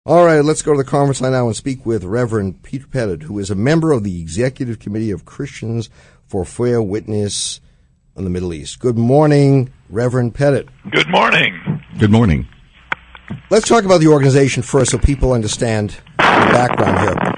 All right, let's go to the conference line now and speak with Reverend Peter Pettit, who is a member of the Executive Committee of Christians for Fair Witness in the Middle East. Good morning, Reverend Pettit. Good morning. Good morning. Let's talk about the organization first so people understand the background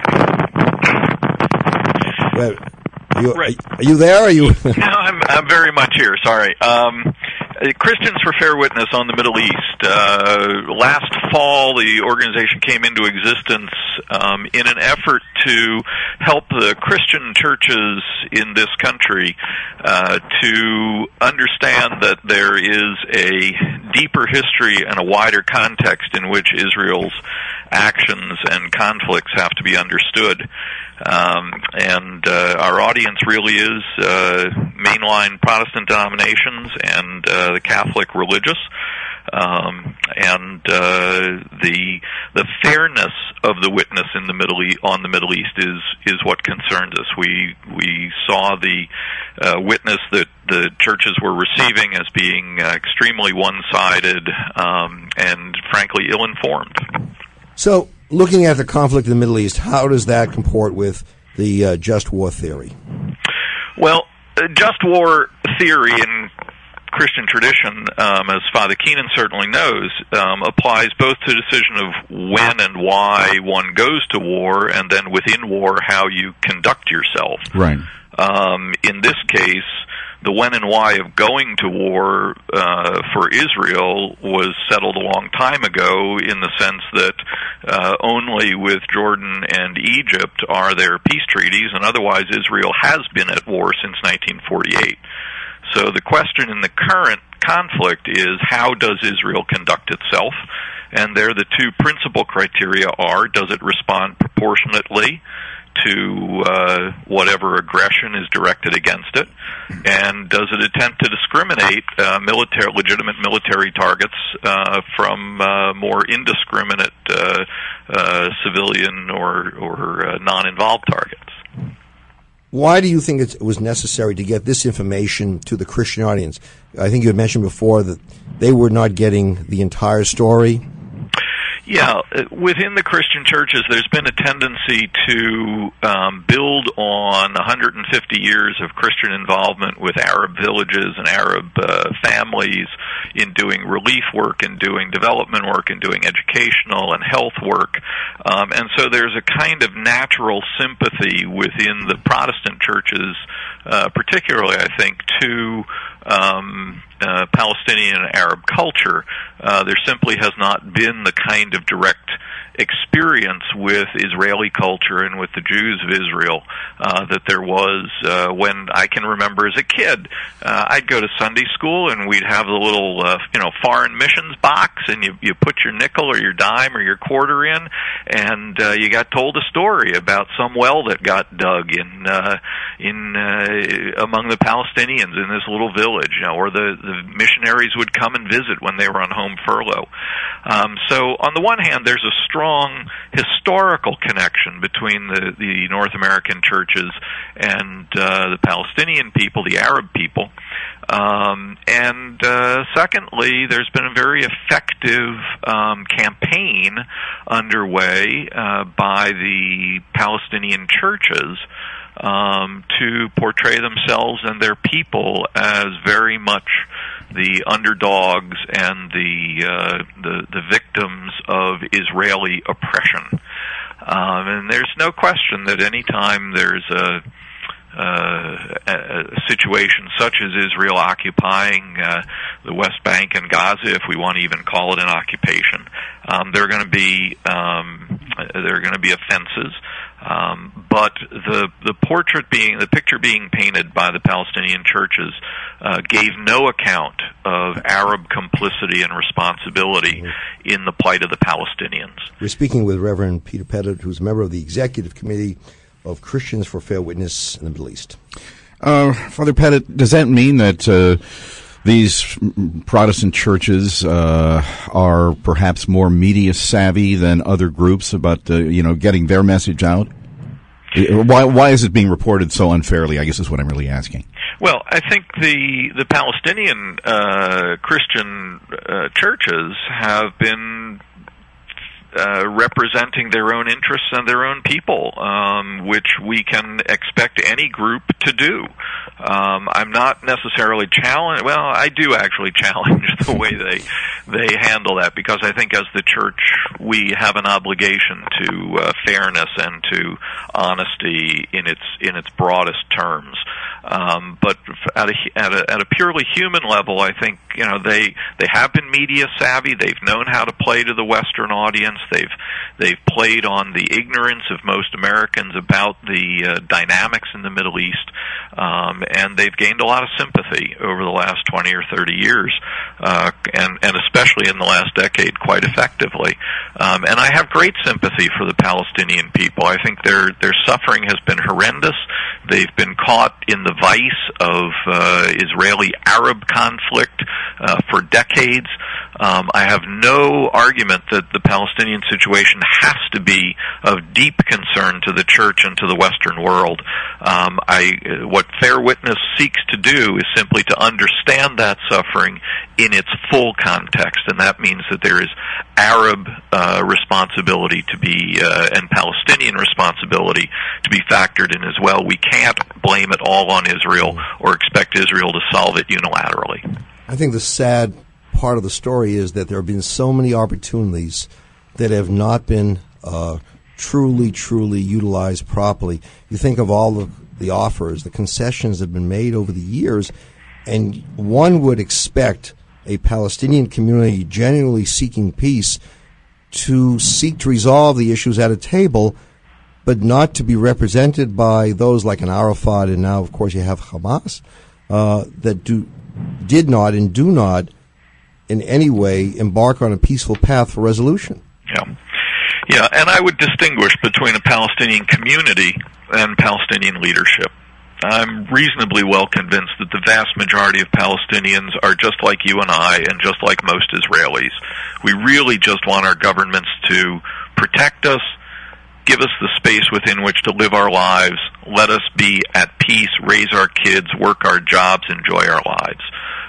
here. Are you there? No, I'm very much here. Sorry. Christians for Fair Witness on the Middle East. Last fall, the organization came into existence in an effort to help the Christian churches in this country to understand that there is a deeper history and a wider context in which Israel's actions and conflicts have to be understood. Our audience really is mainline Protestant denominations and the Catholic religious. The fairness of the witness in the Middle East is what concerns us. We saw the witness that the churches were receiving as being extremely one-sided and frankly ill-informed. So, looking at the conflict in the Middle East, how does that comport with the just war theory? Well, just war theory in Christian tradition, as Father Keenan certainly knows, applies both to the decision of when and why one goes to war, and then within war, how you conduct yourself. Right. In this case, the when and why of going to war for Israel was settled a long time ago, in the sense that only with Jordan and Egypt are there peace treaties, and otherwise Israel has been at war since 1948. So the question in the current conflict is, how does Israel conduct itself? And there the two principal criteria are, does it respond proportionately to whatever aggression is directed against it, and does it attempt to discriminate legitimate military targets from more indiscriminate civilian or non-involved targets? Why do you think it was necessary to get this information to the Christian audience? I think you had mentioned before that they were not getting the entire story. Yeah, within the Christian churches, there's been a tendency to build on 150 years of Christian involvement with Arab villages and Arab families in doing relief work and doing development work and doing educational and health work. And so there's a kind of natural sympathy within the Protestant churches, particularly, I think, to Palestinian and Arab culture. There simply has not been the kind of direct experience with Israeli culture and with the Jews of Israel that there was when I can remember as a kid. I'd go to Sunday school and we'd have the little foreign missions box, and you put your nickel or your dime or your quarter in, and you got told a story about some well that got dug in among the Palestinians in this little village, or the missionaries would come and visit when they were on home furlough. So on the one hand, there's a strong historical connection between the North American churches and the Palestinian people, the Arab people. And secondly, there's been a very effective campaign underway by the Palestinian churches to portray themselves and their people as very much the underdogs and the victims of Israeli oppression. And there's no question that any time there's a situation such as Israel occupying the West Bank and Gaza, if we want to even call it an occupation, there are going to be offenses. But the picture being painted by the Palestinian churches gave no account of Arab complicity and responsibility in the plight of the Palestinians. We're speaking with Reverend Peter Pettit, who's a member of the Executive Committee of Christians for Fair Witness in the Middle East. Father Pettit, does that mean that these Protestant churches are perhaps more media savvy than other groups about getting their message out? Why is it being reported so unfairly, I guess is what I'm really asking. Well, I think the Palestinian Christian churches have been representing their own interests and their own people, which we can expect any group to do. I'm not necessarily challenge. Well, I do actually challenge the way they handle that, because I think as the church we have an obligation to fairness and to honesty in its broadest terms. But at a purely human level, I think they have been media savvy. They've known how to play to the Western audience. They've played on the ignorance of most Americans about the dynamics in the Middle East, and they've gained a lot of sympathy over the last 20 or 30 years, and especially in the last decade, quite effectively. And I have great sympathy for the Palestinian people. I think their suffering has been horrendous. They've been caught in the vice of Israeli-Arab conflict for decades. I have no argument that the Palestinian situation has to be of deep concern to the church and to the Western world. What Fair Witness seeks to do is simply to understand that suffering in its full context, and that means that there is Arab responsibility to be and Palestinian responsibility to be factored in as well. We can't blame it all on Israel or expect Israel to solve it unilaterally. I think the sad part of the story is that there have been so many opportunities that have not been truly utilized properly. You think of all the offers, the concessions that have been made over the years, and one would expect a Palestinian community genuinely seeking peace to seek to resolve the issues at a table, but not to be represented by those like an Arafat, and now, of course, you have Hamas, that did not and do not in any way embark on a peaceful path for resolution. Yeah, and I would distinguish between a Palestinian community and Palestinian leadership. I'm reasonably well convinced that the vast majority of Palestinians are just like you and I, and just like most Israelis. We really just want our governments to protect us, give us the space within which to live our lives, let us be at peace, raise our kids, work our jobs, enjoy our lives.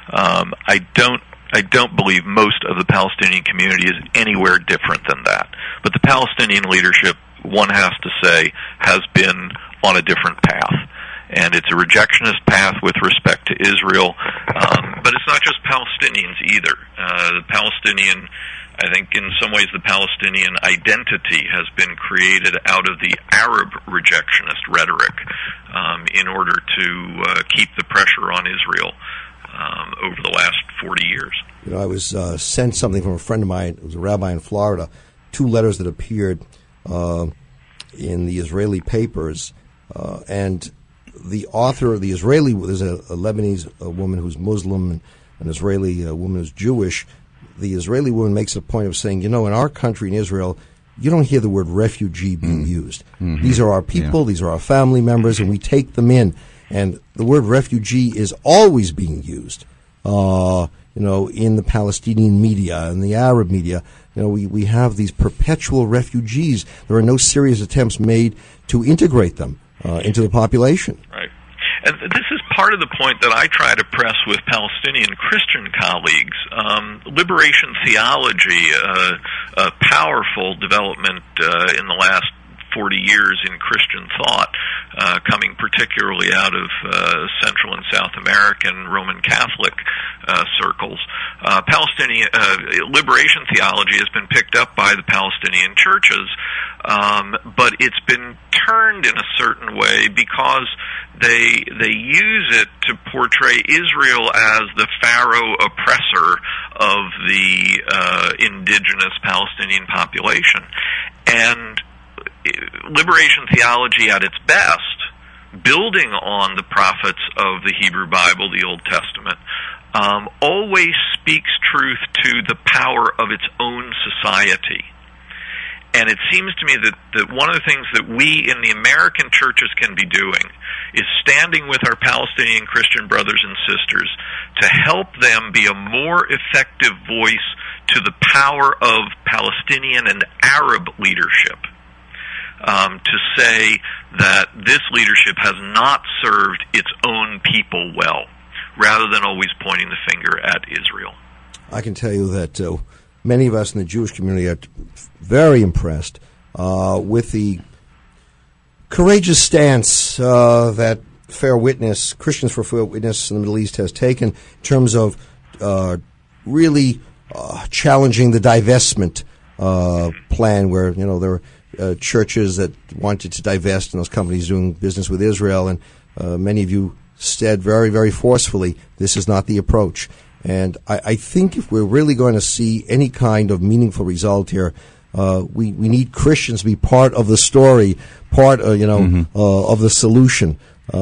I don't believe most of the Palestinian community is anywhere different than that. But the Palestinian leadership, one has to say, has been on a different path. And it's a rejectionist path with respect to Israel. But it's not just Palestinians either. I think in some ways the Palestinian identity has been created out of the Arab rejectionist rhetoric in order to keep the pressure on Israel over the last 40 years. I was sent something from a friend of mine, who was a rabbi in Florida, 2 letters that appeared in the Israeli papers, and the author, there's a Lebanese woman who's Muslim and an Israeli woman who's Jewish. The Israeli woman makes a point of saying, in our country, in Israel, you don't hear the word refugee being used. Mm-hmm. These are our people, these are our family members, and we take them in. And the word refugee is always being used, in the Palestinian media and the Arab media. We have these perpetual refugees. There are no serious attempts made to integrate them into the population. Right. And this is part of the point that I try to press with Palestinian Christian colleagues. Liberation theology, a powerful development in the last 40 years in Christian thought, coming particularly out of Central and South American Roman Catholic circles. Palestinian liberation theology has been picked up by the Palestinian churches, but it's been turned in a certain way because they use it to portray Israel as the Pharaoh oppressor of the indigenous Palestinian population. And liberation theology at its best, building on the prophets of the Hebrew Bible, the Old Testament, always speaks truth to the power of its own society. And it seems to me that one of the things that we in the American churches can be doing is standing with our Palestinian Christian brothers and sisters to help them be a more effective voice to the power of Palestinian and Arab leadership. To say that this leadership has not served its own people well, rather than always pointing the finger at Israel. I can tell you that many of us in the Jewish community are very impressed with the courageous stance that Christians for Fair Witness in the Middle East has taken in terms of really challenging the divestment plan, where there were churches that wanted to divest and those companies doing business with Israel, and many of you said very, very forcefully, this is not the approach. And I think if we're really going to see any kind of meaningful result here, we need Christians to be part of the story, part of the solution.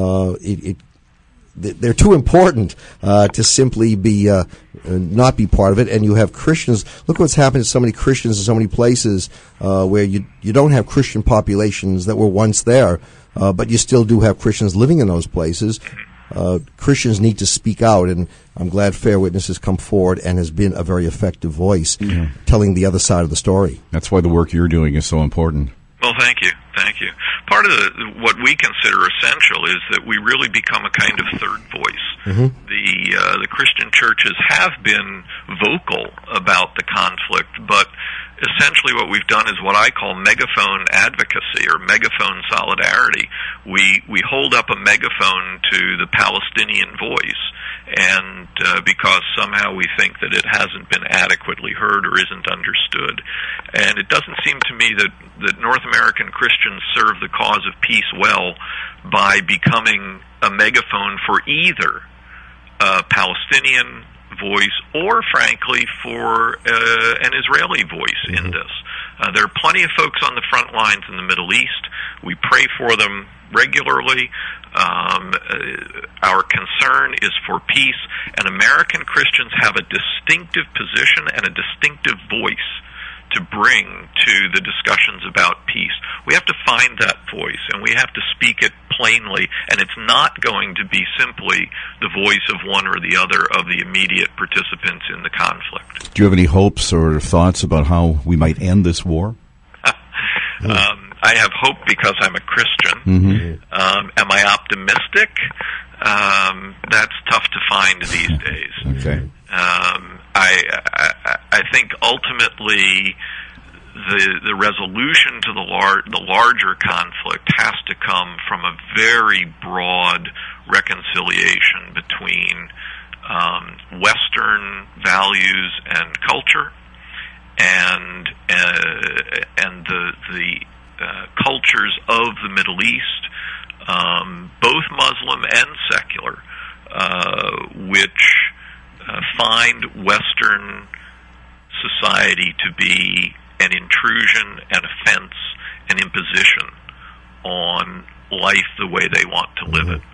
They're too important to simply be not be part of it. And you have Christians. Look what's happened to so many Christians in so many places where you don't have Christian populations that were once there, but you still do have Christians living in those places. Christians need to speak out, and I'm glad Fair Witness has come forward and has been a very effective voice telling the other side of the story. That's why the work you're doing is so important. Well, thank you. Part of what we consider essential is that we really become a kind of third voice. The Christian churches have been vocal about the conflict, but essentially what we've done is what I call megaphone advocacy or megaphone solidarity. We hold up a megaphone to the Palestinian voice, and because somehow we think that it hasn't been adequately heard or isn't understood. And it doesn't seem to me that North American Christians serve the cause of peace well by becoming a megaphone for either a Palestinian voice or, frankly, for an Israeli voice in this. There are plenty of folks on the front lines in the Middle East. We pray for them regularly. Our concern is for peace, and American Christians have a distinctive position and a distinctive voice to bring to the discussions about peace. We have to find that voice, and we have to speak it plainly, and it's not going to be simply the voice of one or the other of the immediate participants in the conflict. Do you have any hopes or thoughts about how we might end this war? I have hope because I'm a Christian. Am I optimistic? That's tough to find these days. Okay. I think ultimately the resolution to the larger conflict has to come from a very broad reconciliation between Western values and culture and the cultures of the Middle East, both Muslim and secular, which find Western society to be an intrusion, an offense, an imposition on life the way they want to live it.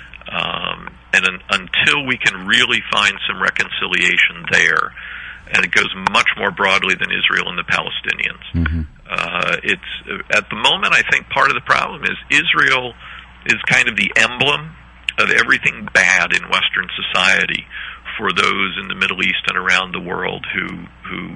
And until we can really find some reconciliation there, and it goes much more broadly than Israel and the Palestinians. It's at the moment, I think part of the problem is Israel is kind of the emblem of everything bad in Western society for those in the Middle East and around the world who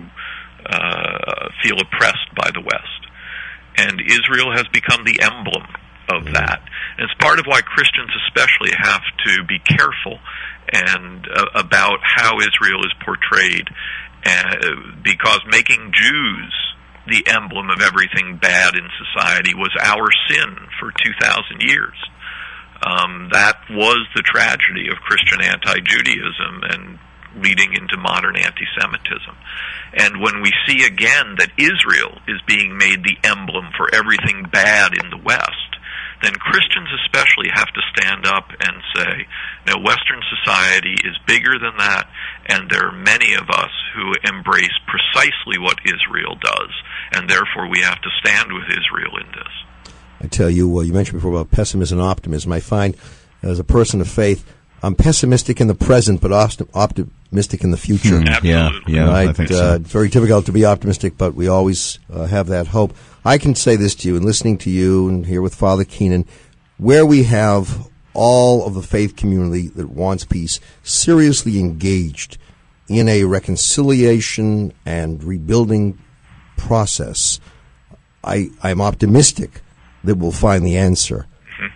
feel oppressed by the West. And Israel has become the emblem of that. And it's part of why Christians especially have to be careful and about how Israel is portrayed, because making Jews the emblem of everything bad in society was our sin for 2,000 years. That was the tragedy of Christian anti-Judaism and leading into modern anti-Semitism. And when we see again that Israel is being made the emblem for everything bad in the West, then Christians especially have to stand up and say, no, Western society is bigger than that, and there are many of us who embrace precisely what Israel does, and therefore we have to stand with Israel in this. I tell you, you mentioned before about pessimism and optimism. I find, as a person of faith, I'm pessimistic in the present, but optimistic in the future. Absolutely. Yeah, I think so. It's very difficult to be optimistic, but we always have that hope. I can say this to you, and listening to you and here with Father Keenan, where we have all of the faith community that wants peace seriously engaged in a reconciliation and rebuilding process, I'm optimistic that we'll find the answer.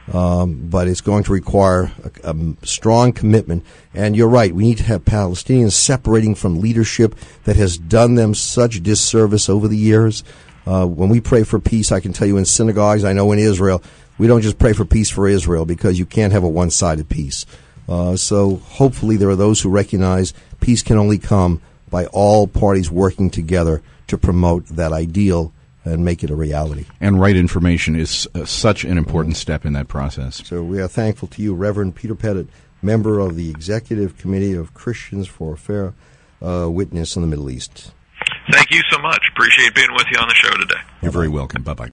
but it's going to require a strong commitment. And you're right, we need to have Palestinians separating from leadership that has done them such disservice over the years. When we pray for peace, I can tell you in synagogues, I know in Israel, we don't just pray for peace for Israel because you can't have a one-sided peace. So hopefully there are those who recognize peace can only come by all parties working together to promote that ideal and make it a reality. And right information is such an important step in that process. So we are thankful to you, Reverend Peter Pettit, member of the Executive Committee of Christians for a Fair Witness in the Middle East. Thank you so much. Appreciate being with you on the show today. You're very welcome. Bye-bye.